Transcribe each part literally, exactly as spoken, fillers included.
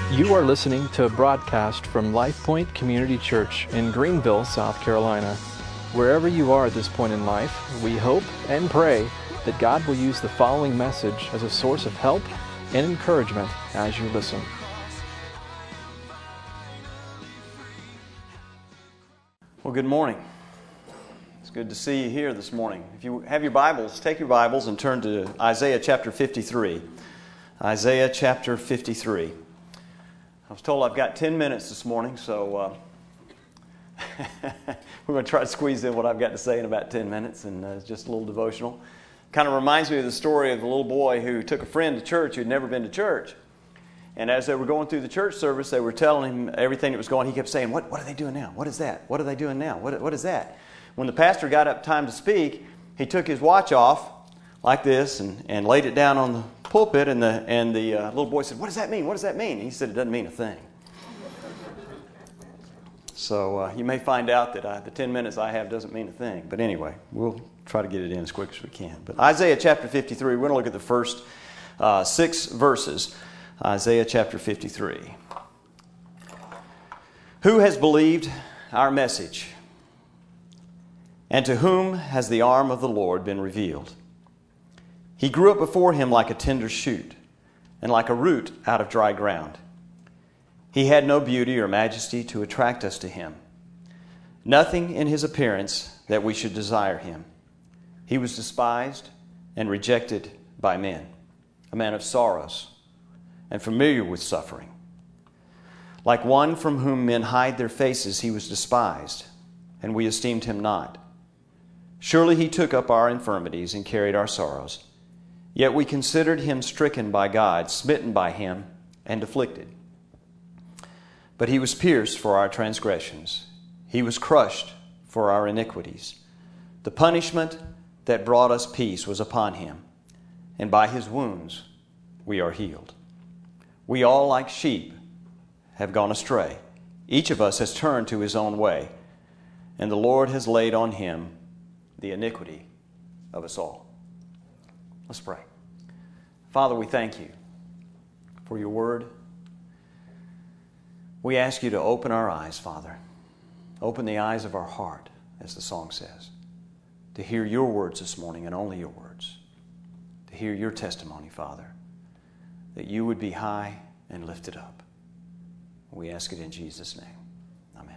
You are listening to a broadcast from Life Point Community Church in Greenville, South Carolina. Wherever you are at this point in life, we hope and pray that God will use the following message as a source of help and encouragement as you listen. Well, good morning. It's good to see you here this morning. If you have your Bibles, take your Bibles and turn to Isaiah chapter fifty-three. Isaiah chapter fifty-three. I was told I've got ten minutes this morning, so uh, we're going to try to squeeze in what I've got to say in about ten minutes, and uh, it's just a little devotional. Kind of reminds me of the story of the little boy who took a friend to church who'd never been to church. And as they were going through the church service, they were telling him everything that was going on. He kept saying, what, what are they doing now? What is that? What are they doing now? What, what is that? When the pastor got up time to speak, he took his watch off like this and, and laid it down on the pulpit, and the and the uh, little boy said, what does that mean? What does that mean? And he said, it doesn't mean a thing. So uh, you may find out that uh, the ten minutes I have doesn't mean a thing. But anyway, we'll try to get it in as quick as we can. But Isaiah chapter fifty-three, we're going to look at the first uh, six verses. Isaiah chapter fifty-three. Who has believed our message? And to whom has the arm of the Lord been revealed? He grew up before him like a tender shoot, and like a root out of dry ground. He had no beauty or majesty to attract us to him, nothing in his appearance that we should desire him. He was despised and rejected by men, a man of sorrows and familiar with suffering. Like one from whom men hide their faces, he was despised, and we esteemed him not. Surely he took up our infirmities and carried our sorrows. Yet we considered him stricken by God, smitten by him, and afflicted. But he was pierced for our transgressions. He was crushed for our iniquities. The punishment that brought us peace was upon him, and by his wounds we are healed. We all, like sheep, have gone astray. Each of us has turned to his own way, and the Lord has laid on him the iniquity of us all. Let's pray. Father, we thank you for your word. We ask you to open our eyes, Father. Open the eyes of our heart, as the song says, to hear your words this morning and only your words, to hear your testimony, Father, that you would be high and lifted up. We ask it in Jesus' name. Amen.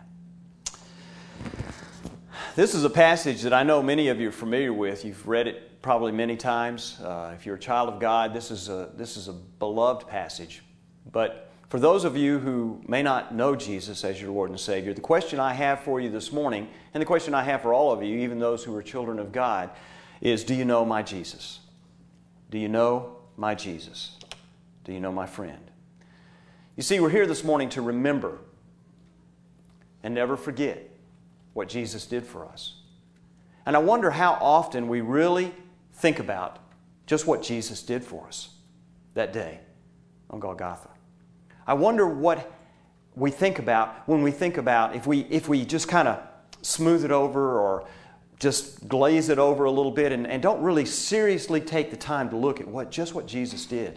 This is a passage that I know many of you are familiar with. You've read it probably many times. Uh, if you're a child of God, this is a this is a beloved passage. But for those of you who may not know Jesus as your Lord and Savior, the question I have for you this morning, and the question I have for all of you, even those who are children of God, is, do you know my Jesus? Do you know my Jesus? Do you know my friend? You see, we're here this morning to remember and never forget what Jesus did for us. And I wonder how often we really think about just what Jesus did for us that day on Golgotha. I wonder what we think about when we think about, if we if we just kind of smooth it over or just glaze it over a little bit and, and don't really seriously take the time to look at what just what Jesus did.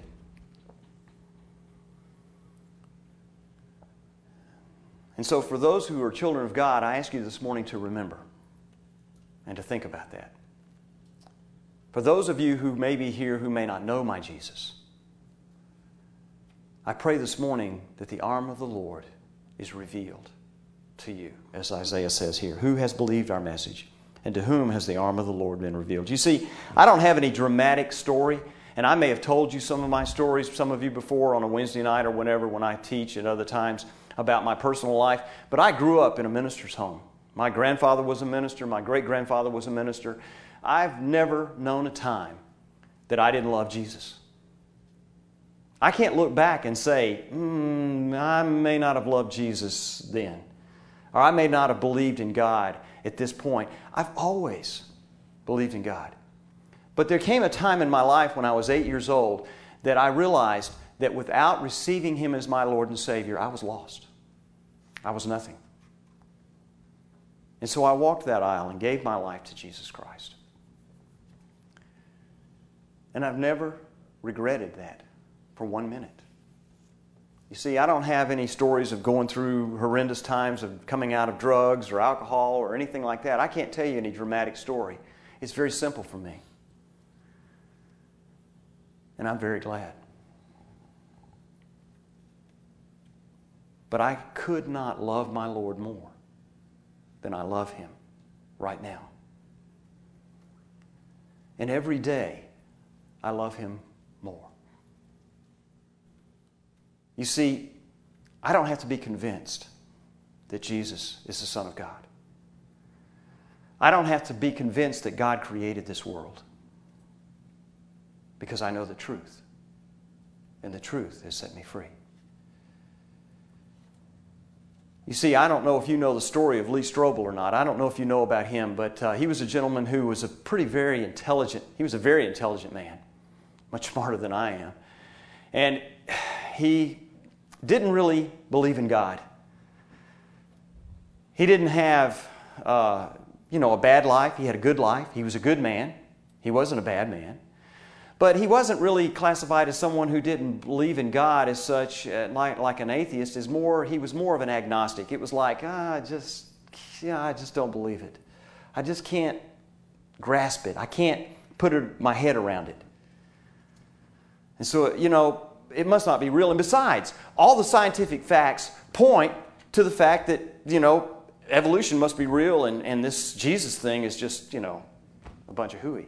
And so for those who are children of God, I ask you this morning to remember and to think about that. For those of you who may be here who may not know my Jesus, I pray this morning that the arm of the Lord is revealed to you, as Isaiah says here. Who has believed our message? And to whom has the arm of the Lord been revealed? You see, I don't have any dramatic story, and I may have told you some of my stories, some of you before on a Wednesday night or whenever when I teach at other times about my personal life, but I grew up in a minister's home. My grandfather was a minister. My great-grandfather was a minister. I've never known a time that I didn't love Jesus. I can't look back and say, mm, I may not have loved Jesus then, or I may not have believed in God at this point. I've always believed in God. But there came a time in my life when I was eight years old that I realized that without receiving Him as my Lord and Savior, I was lost. I was nothing. And so I walked that aisle and gave my life to Jesus Christ. And I've never regretted that for one minute. You see, I don't have any stories of going through horrendous times of coming out of drugs or alcohol or anything like that. I can't tell you any dramatic story. It's very simple for me. And I'm very glad. But I could not love my Lord more than I love Him right now. And every day, I love Him more. You see, I don't have to be convinced that Jesus is the Son of God. I don't have to be convinced that God created this world, because I know the truth, and the truth has set me free. You see, I don't know if you know the story of Lee Strobel or not. I don't know if you know about him, but uh, he was a gentleman who was a pretty very intelligent, he was a very intelligent man, much smarter than I am. And he didn't really believe in God. He didn't have, uh, you know, a bad life. He had a good life. He was a good man. He wasn't a bad man. But he wasn't really classified as someone who didn't believe in God as such, uh, like, like an atheist. Is more, he was more of an agnostic. It was like, ah, just, yeah, I just don't believe it. I just can't grasp it. I can't put it, my head around it. And so, you know, it must not be real. And besides, all the scientific facts point to the fact that, you know, evolution must be real, and, and this Jesus thing is just, you know, a bunch of hooey.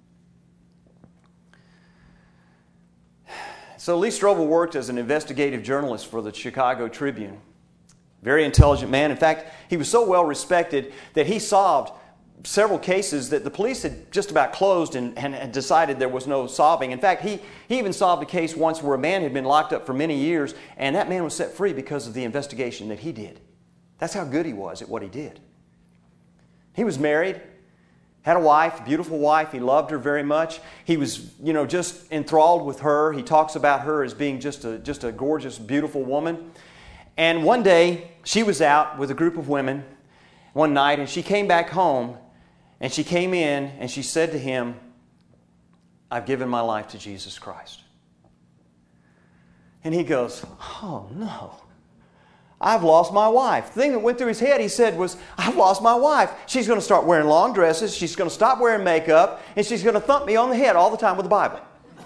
So Lee Strobel worked as an investigative journalist for the Chicago Tribune. Very intelligent man. In fact, he was so well respected that he solved several cases that the police had just about closed and, and had decided there was no solving. In fact, he, he even solved a case once where a man had been locked up for many years, and that man was set free because of the investigation that he did. That's how good he was at what he did. He was married, had a wife, a beautiful wife. He loved her very much. He was, you know, just enthralled with her. He talks about her as being just a, just a gorgeous, beautiful woman. And one day, she was out with a group of women one night, and she came back home, and she came in, and she said to him, "I've given my life to Jesus Christ." And he goes, "Oh, no. I've lost my wife." The thing that went through his head, he said, was, "I've lost my wife. She's going to start wearing long dresses. She's going to stop wearing makeup. And she's going to thump me on the head all the time with the Bible."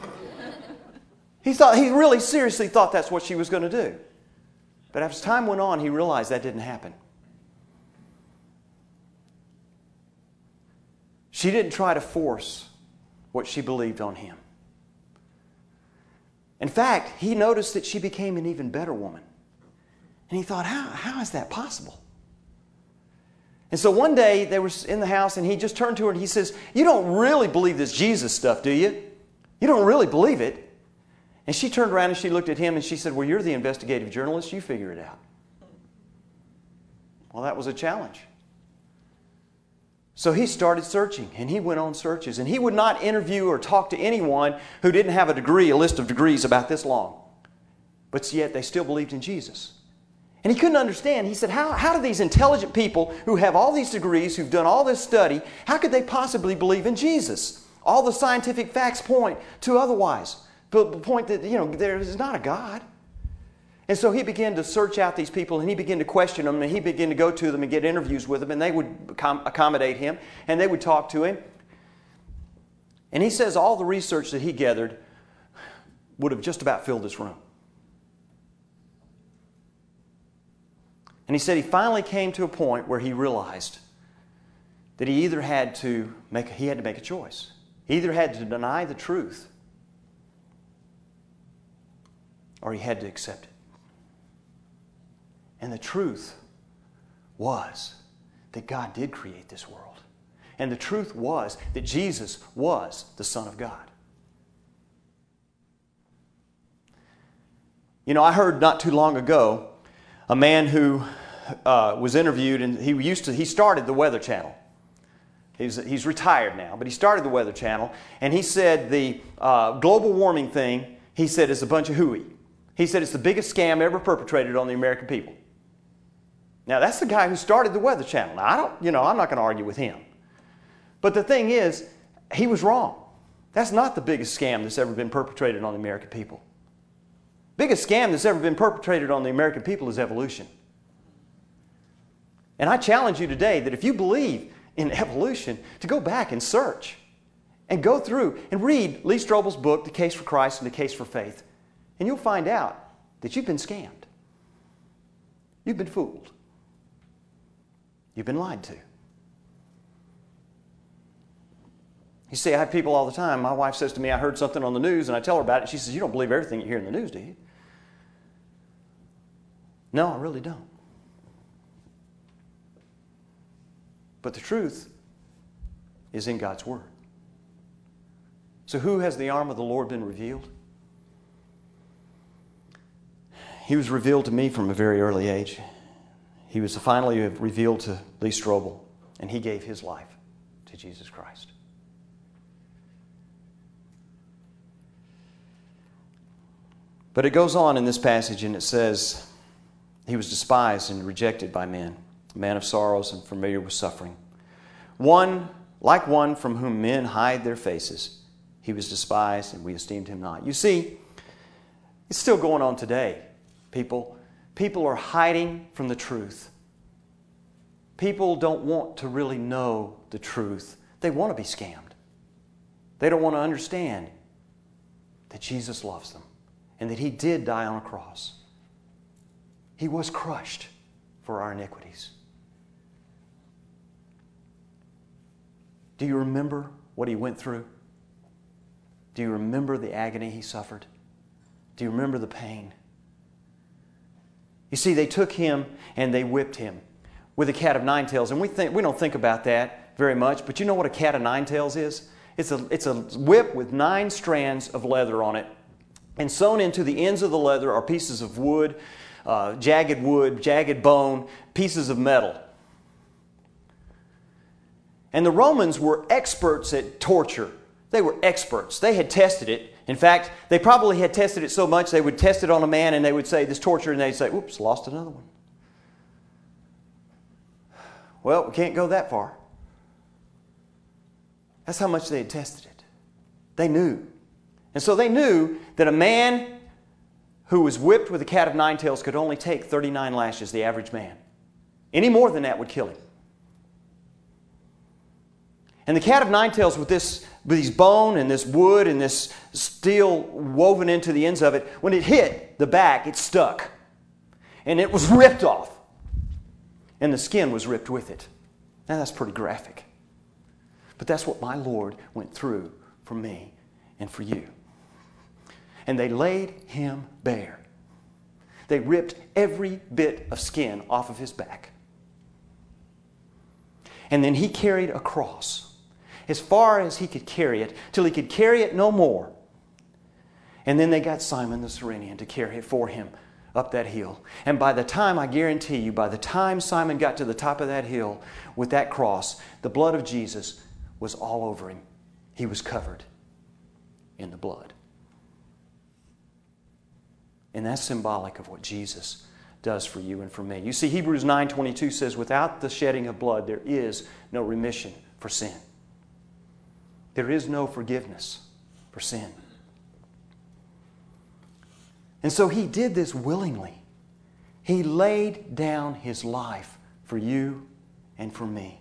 He thought, he really seriously thought that's what she was going to do. But as time went on, he realized that didn't happen. She didn't try to force what she believed on him. In fact, he noticed that she became an even better woman. And he thought, how, how is that possible? And so one day they were in the house, and he just turned to her and he says, "You don't really believe this Jesus stuff, do you? You don't really believe it." And she turned around and she looked at him and she said, "Well, you're the investigative journalist. You figure it out." Well, that was a challenge. So he started searching, and he went on searches. And he would not interview or talk to anyone who didn't have a degree, a list of degrees about this long. But yet they still believed in Jesus. And he couldn't understand. He said, how, how do these intelligent people who have all these degrees, who've done all this study, how could they possibly believe in Jesus? All the scientific facts point to otherwise. But point that, you know, there is not a God. And so he began to search out these people, and he began to question them, and he began to go to them and get interviews with them, and they would accommodate him, and they would talk to him. And he says all the research that he gathered would have just about filled this room. And he said he finally came to a point where he realized that he either had to make, he had to make a choice. He either had to deny the truth, or he had to accept it. And the truth was that God did create this world. And the truth was that Jesus was the Son of God. You know, I heard not too long ago a man who uh, was interviewed, and he used to, he started the Weather Channel. He's, he's retired now, but he started the Weather Channel, and he said the uh, global warming thing, he said, is a bunch of hooey. He said it's the biggest scam ever perpetrated on the American people. Now, that's the guy who started the Weather Channel. Now, I don't, you know, I'm not going to argue with him. But the thing is, he was wrong. That's not the biggest scam that's ever been perpetrated on the American people. Biggest scam that's ever been perpetrated on the American people is evolution. And I challenge you today that if you believe in evolution, to go back and search and go through and read Lee Strobel's book, The Case for Christ and The Case for Faith, and you'll find out that you've been scammed. You've been fooled. You've been lied to. You see, I have people all the time. My wife says to me, I heard something on the news, and I tell her about it. She says, you don't believe everything you hear in the news, do you? No, I really don't. But the truth is in God's Word. So who has the arm of the Lord been revealed? He was revealed to me from a very early age. He was finally revealed to Lee Strobel, and he gave his life to Jesus Christ. But it goes on in this passage, and it says, he was despised and rejected by men, a man of sorrows and familiar with suffering. One, like one from whom men hide their faces, he was despised and we esteemed him not. You see, it's still going on today, people. People are hiding from the truth. People don't want to really know the truth. They want to be scammed. They don't want to understand that Jesus loves them and that He did die on a cross. He was crushed for our iniquities. Do you remember what He went through? Do you remember the agony He suffered? Do you remember the pain? You see, they took Him and they whipped Him with a cat of nine tails. And we think we don't think about that very much, but you know what a cat of nine tails is? It's a, it's a whip with nine strands of leather on it. And sewn into the ends of the leather are pieces of wood, uh, jagged wood, jagged bone, pieces of metal. And the Romans were experts at torture. They were experts. They had tested it. In fact, they probably had tested it so much they would test it on a man and they would say, this torture, and they'd say, oops, lost another one. Well, we can't go that far. That's how much they had tested it. They knew. And so they knew that a man who was whipped with a cat of nine tails could only take thirty-nine lashes, the average man. Any more than that would kill him. And the cat of nine tails with this with these bone and this wood and this steel woven into the ends of it, when it hit the back, it stuck. And it was ripped off. And the skin was ripped with it. Now that's pretty graphic. But that's what my Lord went through for me and for you. And they laid Him bare. They ripped every bit of skin off of His back. And then He carried a cross as far as He could carry it, till He could carry it no more. And then they got Simon the Cyrenian to carry it for Him up that hill. And by the time, I guarantee you, by the time Simon got to the top of that hill with that cross, the blood of Jesus was all over him. He was covered in the blood. And that's symbolic of what Jesus does for you and for me. You see, Hebrews nine twenty-two says, without the shedding of blood, there is no remission for sin. There is no forgiveness for sin. And so He did this willingly. He laid down His life for you and for me.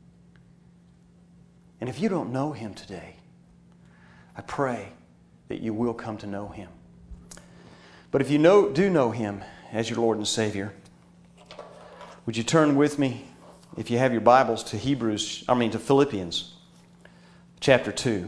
And if you don't know Him today, I pray that you will come to know Him. But if you know, do know Him as your Lord and Savior, would you turn with me, if you have your Bibles, to Hebrews, I mean to Philippians chapter two.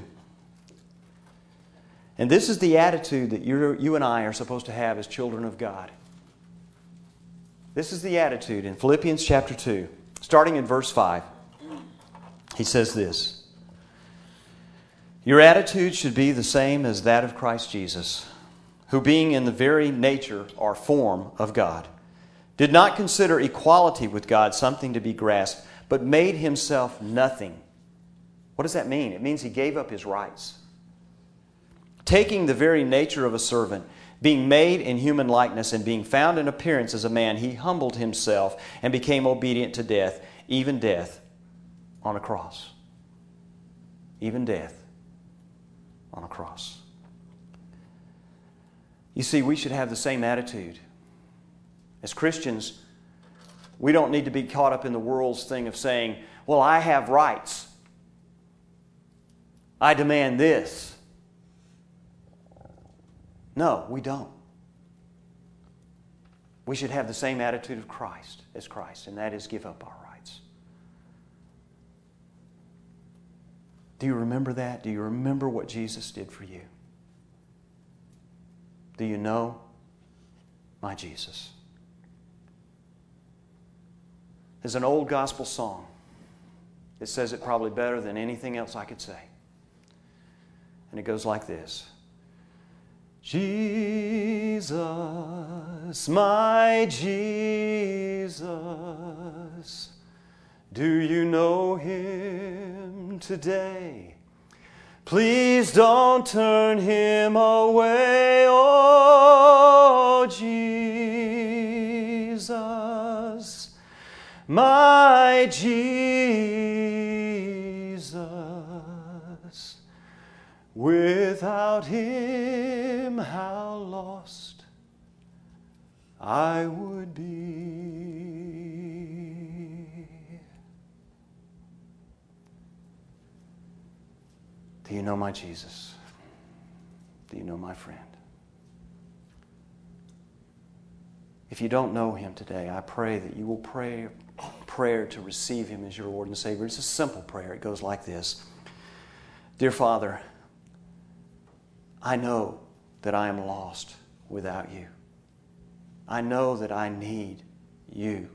And this is the attitude that you're, you and I are supposed to have as children of God. This is the attitude in Philippians chapter two, starting in verse five. He says this, your attitude should be the same as that of Christ Jesus, who being in the very nature or form of God, did not consider equality with God something to be grasped, but made Himself nothing. What does that mean? It means He gave up His rights. Taking the very nature of a servant, being made in human likeness and being found in appearance as a man, He humbled Himself and became obedient to death, even death on a cross. Even death on a cross. You see, we should have the same attitude. As Christians, we don't need to be caught up in the world's thing of saying, well, I have rights. I demand this. No, we don't. We should have the same attitude of Christ as Christ, and that is give up our rights. Do you remember that? Do you remember what Jesus did for you? Do you know my Jesus? There's an old gospel song. It says it probably better than anything else I could say. And it goes like this. Jesus, my Jesus, do you know Him today? Please don't turn Him away, oh Jesus, my Jesus. Without Him, how lost I would be. Do you know my Jesus? Do you know my friend? If you don't know Him today, I pray that you will pray a prayer to receive Him as your Lord and Savior. It's a simple prayer. It goes like this. Dear Father, I know that I am lost without You. I know that I need You.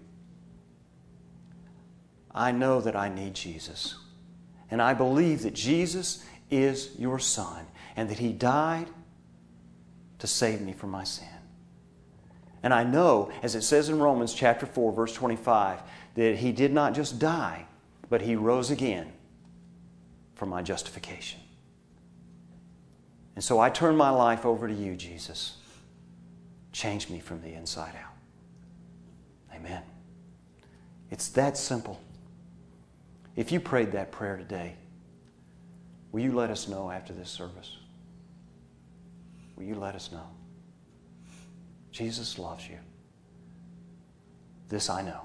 I know that I need Jesus. And I believe that Jesus is Your Son and that He died to save me from my sin. And I know, as it says in Romans chapter four, verse twenty-five, that He did not just die, but He rose again for my justification. And so I turn my life over to You, Jesus. Change me from the inside out. Amen. It's that simple. If you prayed that prayer today, will you let us know after this service? Will you let us know? Jesus loves you. This I know.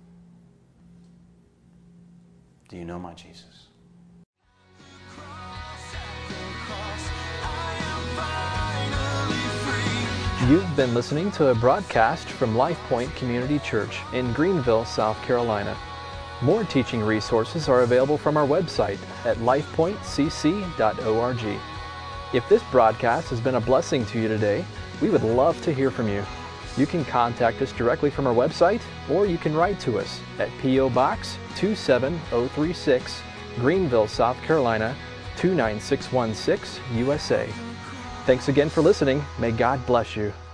Do you know my Jesus? You've been listening to a broadcast from Life Point Community Church in Greenville, South Carolina. More teaching resources are available from our website at life point c c dot org. If this broadcast has been a blessing to you today, we would love to hear from you. You can contact us directly from our website, or you can write to us at P O Box two seven zero three six, Greenville, South Carolina two nine six one six, U S A. Thanks again for listening. May God bless you.